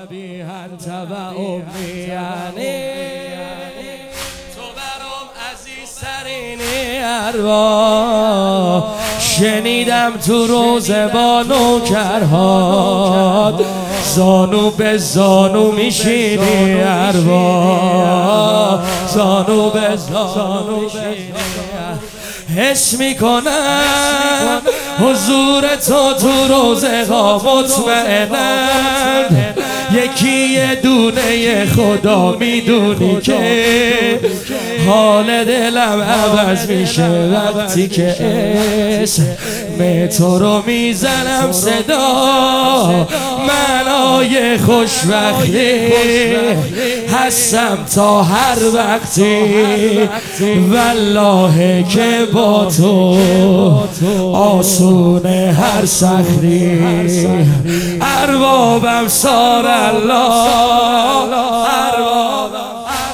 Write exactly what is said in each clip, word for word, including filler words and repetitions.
نبی انت و امی یعنی تو برام عزیزترین ارواح. شنیدم تو روزه با نوکرهات زانو به زانو میشینی ارواح، زانو به زانو میشینی. حس میکنم حضور تو تو روزه ها مطمئنم. یکی یه دونه خدا میدونی که حال دلم عوض میشه وقتی که اسم تو رو میزنم. صدا معنای خوشبختی هستم تا هر وقتی. والله که با تو آسونه هر سختی. اربابم سار الله، اربابم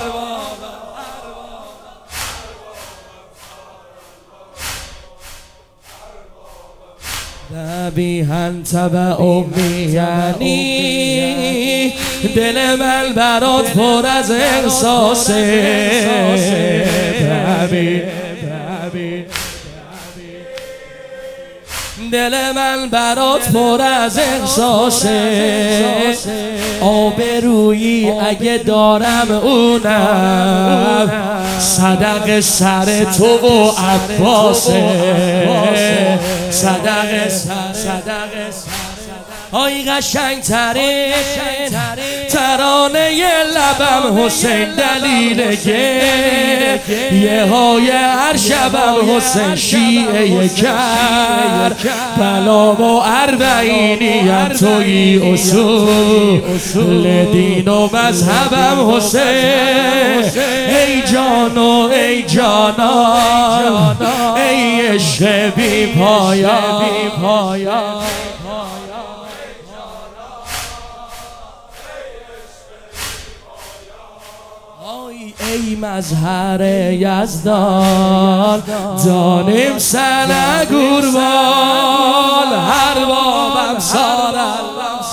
نبی انت و امی یعنی دل من برات پر از احساسه. نبی دل من برات پر از احساسه. آبرویی اگه دارم اونم صدق سر تو و عباسه. صدق سر صدق سر آی قشنگ ترین ترانه لبم حسین دلیل که یه های هر شبم حسین شیعه کر بلام و اربعینی هم توی اصول دین و مذهبم حسین. ای جان و ای جانان ای عشق بی پایان. ای مظهر یزدان دانیم سنه گربان. هر بابم سار الله.